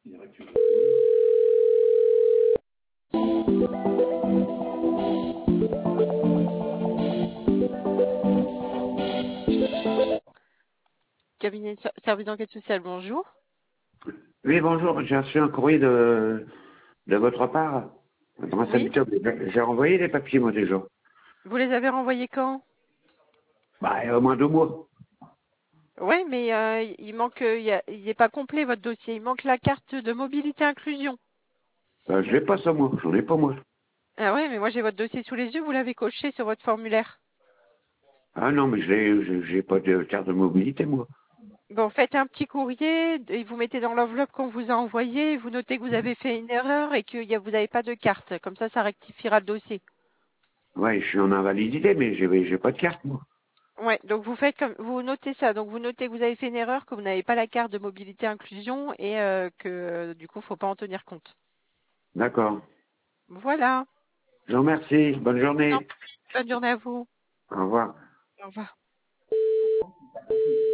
Cabinet de service d'enquête sociale, bonjour. Oui, bonjour, j'ai reçu un courrier de votre part. Dans Oui, J'ai renvoyé les papiers, moi, déjà. vous les avez renvoyés quand? Bah, il y a au moins 2 mois. Oui, mais il manque, il n'est pas complet votre dossier. Il manque la carte de mobilité inclusion. Je l'ai pas, ça, moi. J'en ai pas, moi. Ah ouais, mais moi j'ai votre dossier sous les yeux, vous l'avez coché sur votre formulaire. Ah non, mais j'ai pas de carte de mobilité, moi. Bon, faites un petit courrier et vous mettez dans l'enveloppe qu'on vous a envoyée. Vous notez que vous avez fait une erreur et que vous n'avez pas de carte. Comme ça rectifiera le dossier. Ouais, je suis en invalidité, mais j'ai pas de carte, moi. Ouais, donc vous faites comme vous notez ça. Donc vous notez que vous avez fait une erreur, que vous n'avez pas la carte de mobilité inclusion et que du coup, faut pas en tenir compte. D'accord. Voilà. Je vous remercie. Bonne Non, journée. bonne journée à vous. Au revoir. Au revoir.